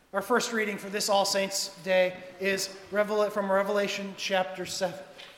Our first reading for this All Saints' Day is from Revelation chapter 7.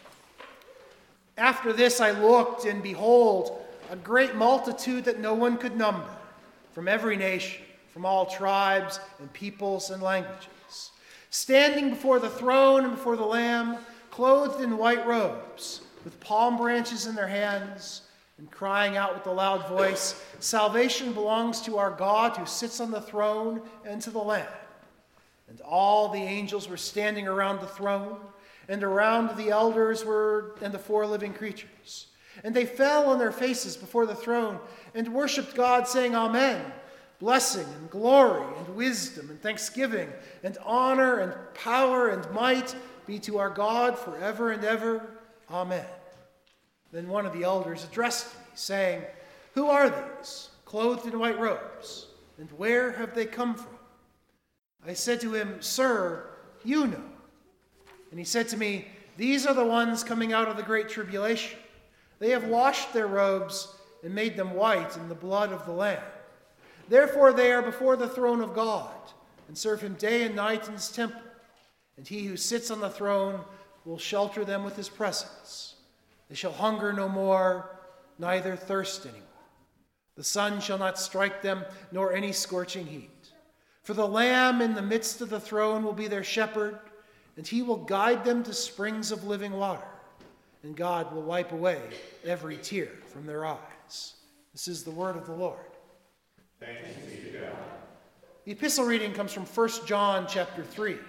After this I looked, and behold, a great multitude that no one could number, from every nation, from all tribes and peoples and languages, standing before the throne and before the Lamb, clothed in white robes, with palm branches in their hands, and crying out with a loud voice, "Salvation belongs to our God who sits on the throne and to the Lamb." And all the angels were standing around the throne, and around the elders and the four living creatures. And they fell on their faces before the throne and worshipped God, saying, "Amen. Blessing and glory and wisdom and thanksgiving and honor and power and might be to our God forever and ever. Amen." Then one of the elders addressed me, saying, "Who are these, clothed in white robes, and where have they come from?" I said to him, "Sir, you know." And he said to me, "These are the ones coming out of the great tribulation. They have washed their robes and made them white in the blood of the Lamb. Therefore they are before the throne of God and serve him day and night in his temple. And he who sits on the throne will shelter them with his presence. They shall hunger no more, neither thirst any more. The sun shall not strike them, nor any scorching heat. For the Lamb in the midst of the throne will be their shepherd, and he will guide them to springs of living water. And God will wipe away every tear from their eyes." This is the word of the Lord. Thanks be to God. The epistle reading comes from 1 John chapter 3.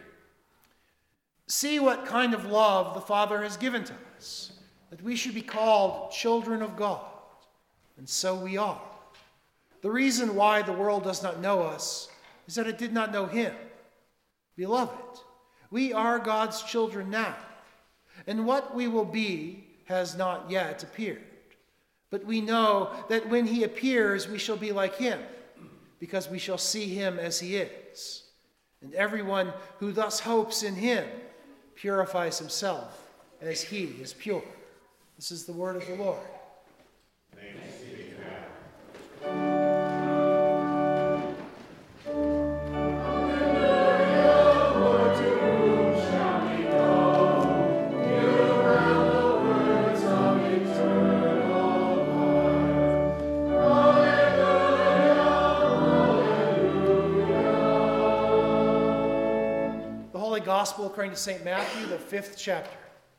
"See what kind of love the Father has given to us, that we should be called children of God. And so we are. The reason why the world does not know us is that it did not know him. Beloved, we are God's children now, and what we will be has not yet appeared. But we know that when he appears, we shall be like him, because we shall see him as he is. And everyone who thus hopes in him purifies himself as he is pure." This is the word of the Lord. Thanks be to God. Gospel according to St. Matthew, the 5th chapter.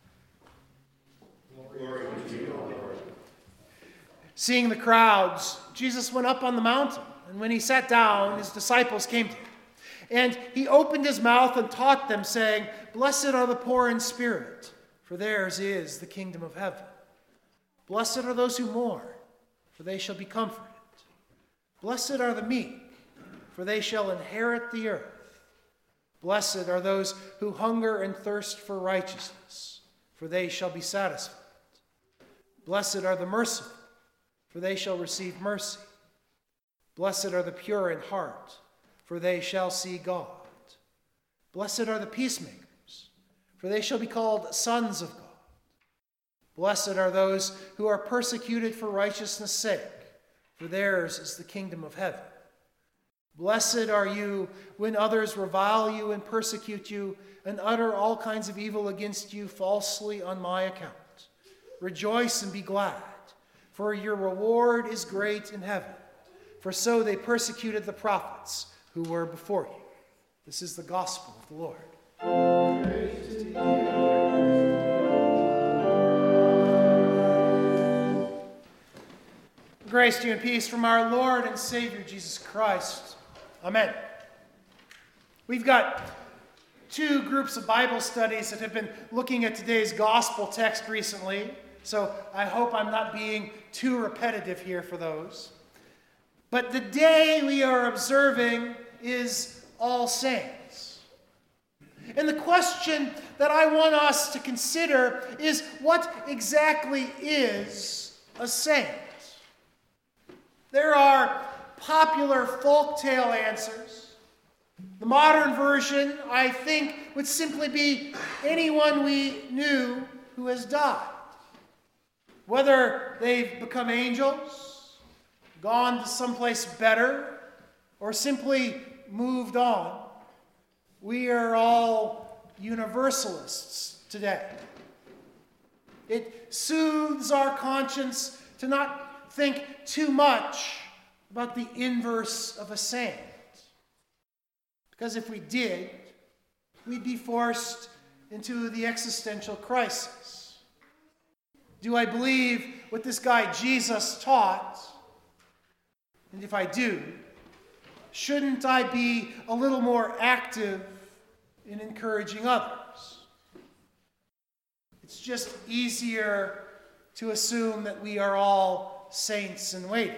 Glory to you, O Lord. Seeing the crowds, Jesus went up on the mountain, and when he sat down, his disciples came to him. And he opened his mouth and taught them, saying, "Blessed are the poor in spirit, for theirs is the kingdom of heaven. Blessed are those who mourn, for they shall be comforted. Blessed are the meek, for they shall inherit the earth. Blessed are those who hunger and thirst for righteousness, for they shall be satisfied. Blessed are the merciful, for they shall receive mercy. Blessed are the pure in heart, for they shall see God. Blessed are the peacemakers, for they shall be called sons of God. Blessed are those who are persecuted for righteousness' sake, for theirs is the kingdom of heaven. Blessed are you when others revile you and persecute you and utter all kinds of evil against you falsely on my account. Rejoice and be glad, for your reward is great in heaven. For so they persecuted the prophets who were before you." This is the gospel of the Lord. Praise to you. Grace to you and peace from our Lord and Savior Jesus Christ. Amen. We've got two groups of Bible studies that have been looking at today's gospel text recently, so I hope I'm not being too repetitive here for those. But the day we are observing is All Saints. And the question that I want us to consider is, what exactly is a saint? There are popular folktale answers. The modern version, I think, would simply be anyone we knew who has died. Whether they've become angels, gone to someplace better, or simply moved on, we are all universalists today. It soothes our conscience to not think too much about the inverse of a saint. Because if we did, we'd be forced into the existential crisis. Do I believe what this guy Jesus taught? And if I do, shouldn't I be a little more active in encouraging others? It's just easier to assume that we are all saints in waiting.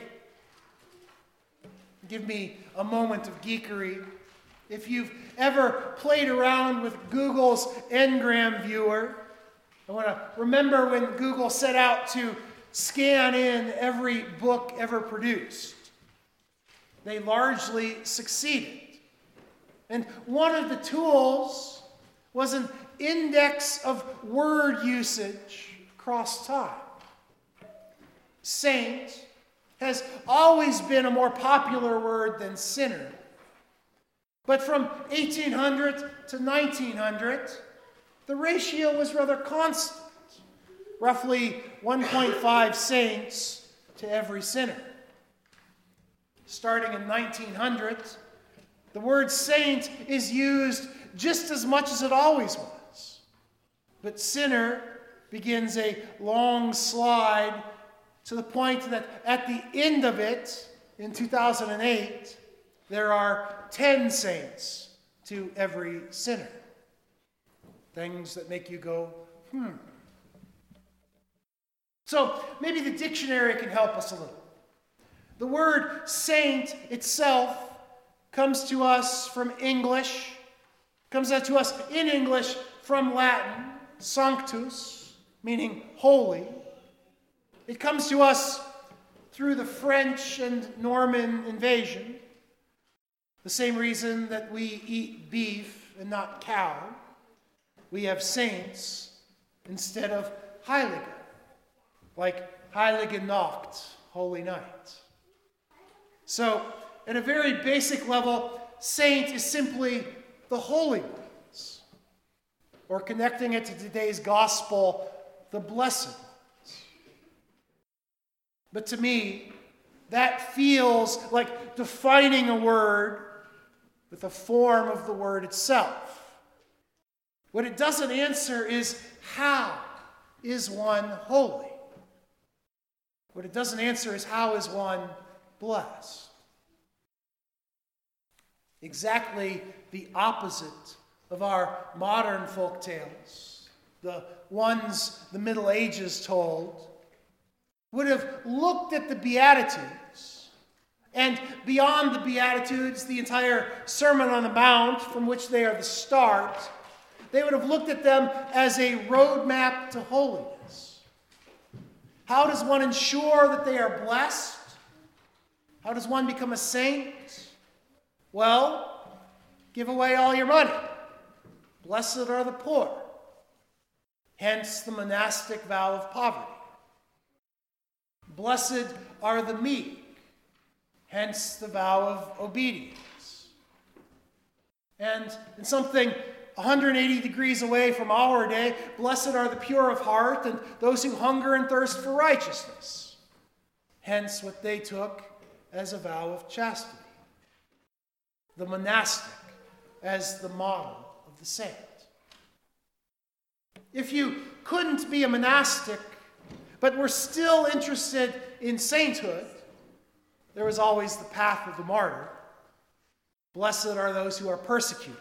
Give me a moment of geekery. If you've ever played around with Google's Ngram viewer, I want to remember when Google set out to scan in every book ever produced. They largely succeeded. And one of the tools was an index of word usage across time. Saint has always been a more popular word than sinner. But from 1800 to 1900, the ratio was rather constant, roughly 1.5 saints to every sinner. Starting in 1900, the word saint is used just as much as it always was. But sinner begins a long slide to the point that at the end of it, in 2008, there are 10 saints to every sinner. Things that make you go, So maybe the dictionary can help us a little. The word saint itself comes to us from English, comes to us in English from Latin, sanctus, meaning holy. It comes to us through the French and Norman invasion, the same reason that we eat beef and not cow. We have saints instead of Heilige, like Heilige Nacht, Holy Night. So, at a very basic level, saint is simply the holy ones, or connecting it to today's gospel, the blessed ones. But to me, that feels like defining a word with the form of the word itself. What it doesn't answer is how is one holy? What it doesn't answer is how is one blessed? Exactly the opposite of our modern folk tales, the ones the Middle Ages told, would have looked at the Beatitudes, and beyond the Beatitudes, the entire Sermon on the Mount, from which they are the start, they would have looked at them as a roadmap to holiness. How does one ensure that they are blessed? How does one become a saint? Well, give away all your money. Blessed are the poor. Hence the monastic vow of poverty. Blessed are the meek. Hence the vow of obedience. And in something 180 degrees away from our day, blessed are the pure of heart and those who hunger and thirst for righteousness. Hence what they took as a vow of chastity. The monastic as the model of the saint. If you couldn't be a monastic, but were still interested in sainthood, there was always the path of the martyr. Blessed are those who are persecuted.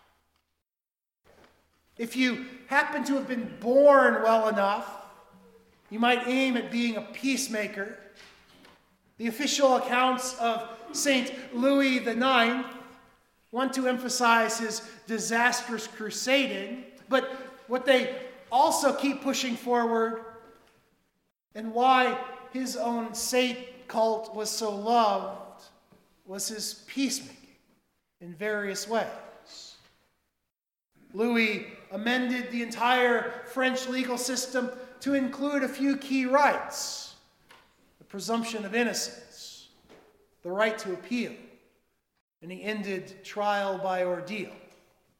If you happen to have been born well enough, you might aim at being a peacemaker. The official accounts of St. Louis IX want to emphasize his disastrous crusading, but what they also keep pushing forward, and why his own saint cult was so loved, was his peacemaking in various ways. Louis amended the entire French legal system to include a few key rights: the presumption of innocence, the right to appeal, and he ended trial by ordeal.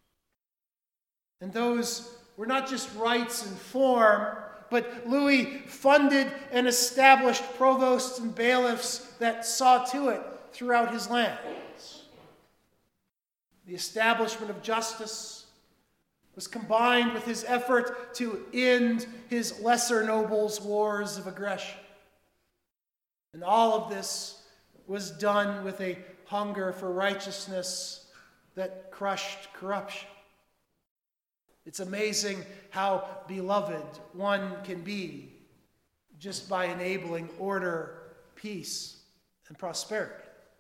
And those were not just rites and form, but Louis funded and established provosts and bailiffs that saw to it throughout his lands. The establishment of justice was combined with his effort to end his lesser nobles' wars of aggression. And all of this was done with a hunger for righteousness that crushed corruption. It's amazing how beloved one can be just by enabling order, peace, and prosperity.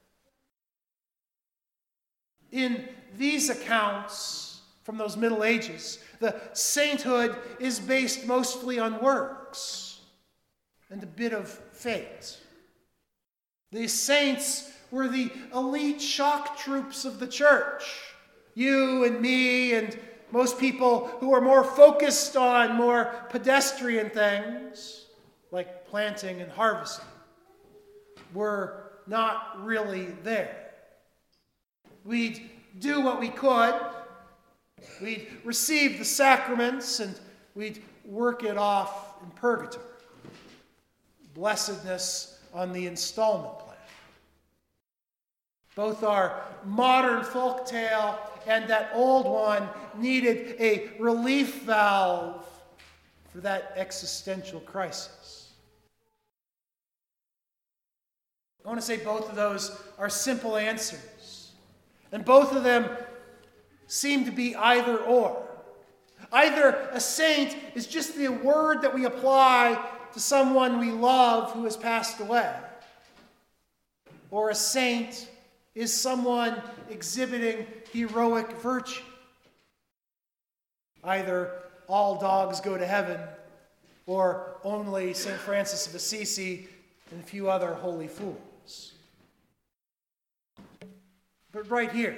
In these accounts from those Middle Ages, the sainthood is based mostly on works and a bit of fate. These saints were the elite shock troops of the church. You and me and most people who are more focused on more pedestrian things, like planting and harvesting, were not really there. We'd do what we could. We'd receive the sacraments and we'd work it off in purgatory. Blessedness on the installment plan. Both our modern folktale and that old one needed a relief valve for that existential crisis. I want to say both of those are simple answers. And both of them seem to be either or. Either a saint is just the word that we apply to someone we love who has passed away, or a saint is someone exhibiting heroic virtue. Either all dogs go to heaven, or only St. Francis of Assisi and a few other holy fools. But right here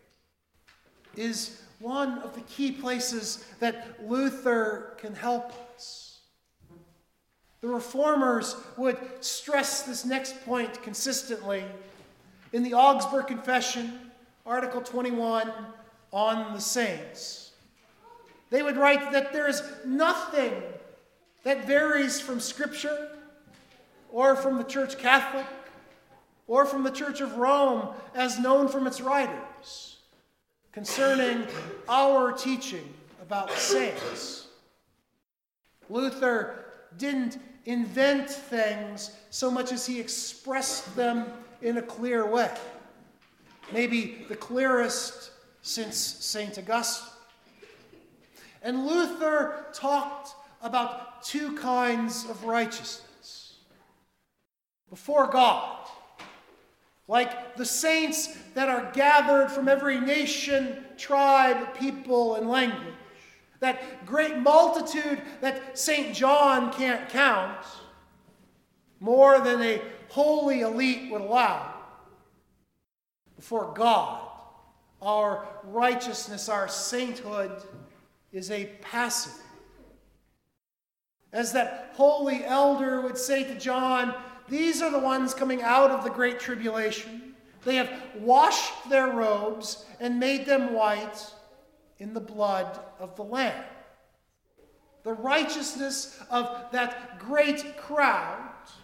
is one of the key places that Luther can help us. The Reformers would stress this next point consistently in the Augsburg Confession, Article 21, on the saints. They would write that there is nothing that varies from Scripture or from the Church Catholic or from the Church of Rome as known from its writers concerning our teaching about saints. Luther didn't invent things so much as he expressed them in a clear way. Maybe the clearest since St. Augustine. And Luther talked about two kinds of righteousness. Before God, like the saints that are gathered from every nation, tribe, people, and language. That great multitude that St. John can't count, more than a holy elite would allow. Before God, our righteousness, our sainthood, is a passive. As that holy elder would say to John, these are the ones coming out of the great tribulation. They have washed their robes and made them white in the blood of the Lamb. The righteousness of that great crowd,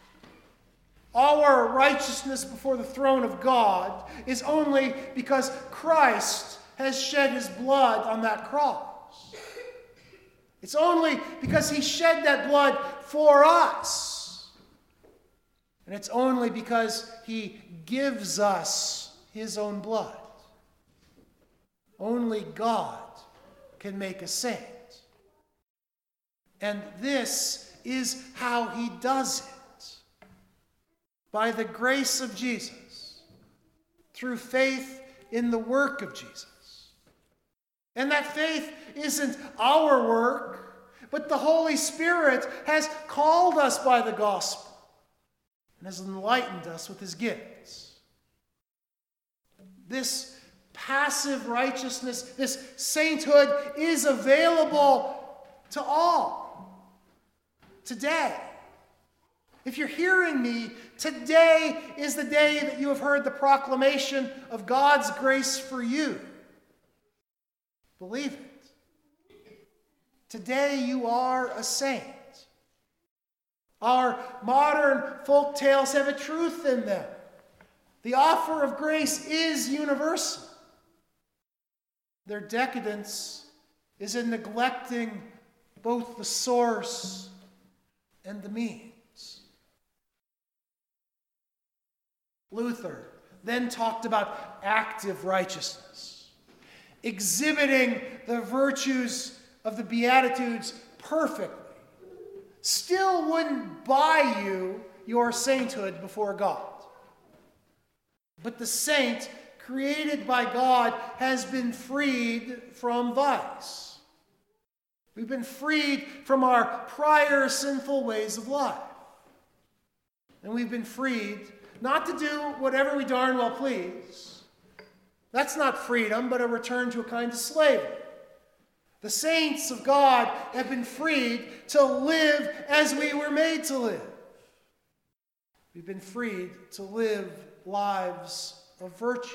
our righteousness before the throne of God, is only because Christ has shed his blood on that cross. It's only because he shed that blood for us. And it's only because he gives us his own blood. Only God can make a saint. And this is how he does it. By the grace of Jesus, through faith in the work of Jesus. And that faith isn't our work, but the Holy Spirit has called us by the gospel and has enlightened us with his gifts. This passive righteousness, this sainthood is available to all today. If you're hearing me, today is the day that you have heard the proclamation of God's grace for you. Believe it. Today you are a saint. Our modern folk tales have a truth in them. The offer of grace is universal. Their decadence is in neglecting both the source and the means. Luther then talked about active righteousness, exhibiting the virtues of the Beatitudes perfectly, still wouldn't buy you your sainthood before God. But the saint, created by God, has been freed from vice. We've been freed from our prior sinful ways of life. And we've been freed not to do whatever we darn well please. That's not freedom, but a return to a kind of slavery. The saints of God have been freed to live as we were made to live. We've been freed to live lives of virtue.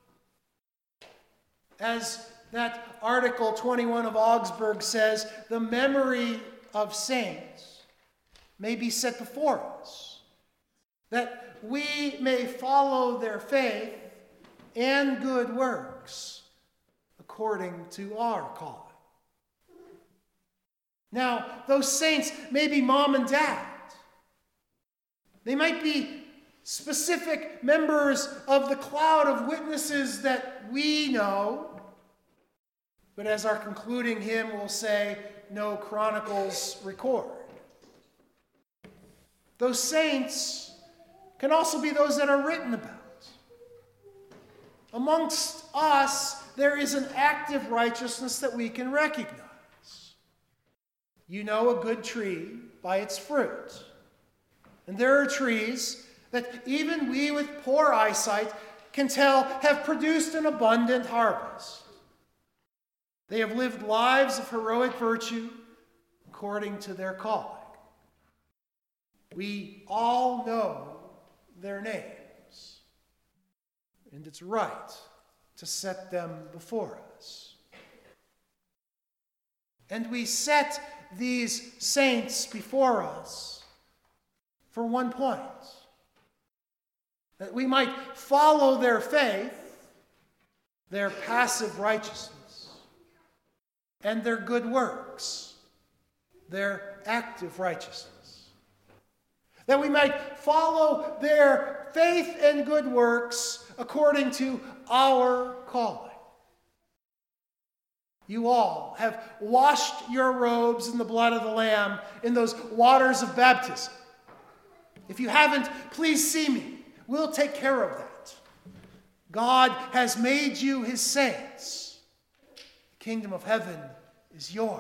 As that Article 21 of Augsburg says, the memory of saints may be set before us, that we may follow their faith and good works according to our calling. Now, those saints may be mom and dad. They might be specific members of the cloud of witnesses that we know, but as our concluding hymn will say, no chronicles record. Those saints can also be those that are written about. Amongst us, there is an active righteousness that we can recognize. You know a good tree by its fruit. And there are trees that even we with poor eyesight can tell have produced an abundant harvest. They have lived lives of heroic virtue according to their calling. We all know their names, and it's right to set them before us. And we set these saints before us for one point, that we might follow their faith, their passive righteousness, and their good works, their active righteousness. That we might follow their faith and good works according to our calling. You all have washed your robes in the blood of the Lamb in those waters of baptism. If you haven't, please see me. We'll take care of that. God has made you his saints. The kingdom of heaven is yours.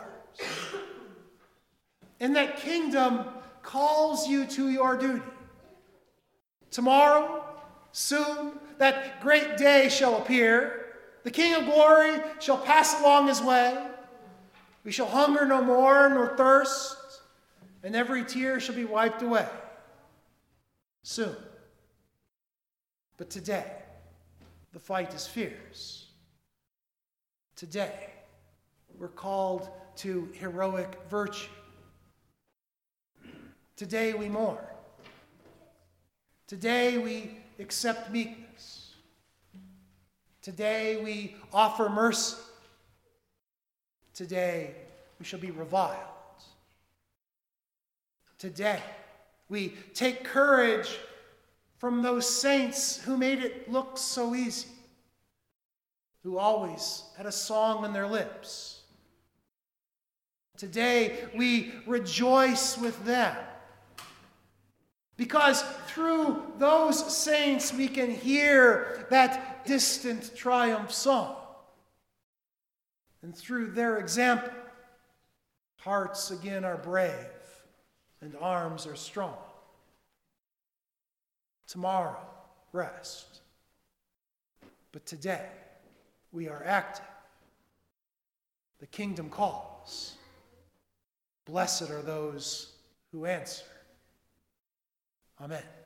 And that kingdom calls you to your duty. Tomorrow, soon, that great day shall appear. The King of glory shall pass along his way. We shall hunger no more nor thirst, and every tear shall be wiped away. Soon. But today, the fight is fierce. Today, we're called to heroic virtue. Today we mourn. Today we accept meekness. Today we offer mercy. Today we shall be reviled. Today we take courage from those saints who made it look so easy, who always had a song on their lips. Today we rejoice with them, because through those saints we can hear that distant triumph song. And through their example, hearts again are brave and arms are strong. Tomorrow, rest. But today, we are active. The kingdom calls. Blessed are those who answer. Amen.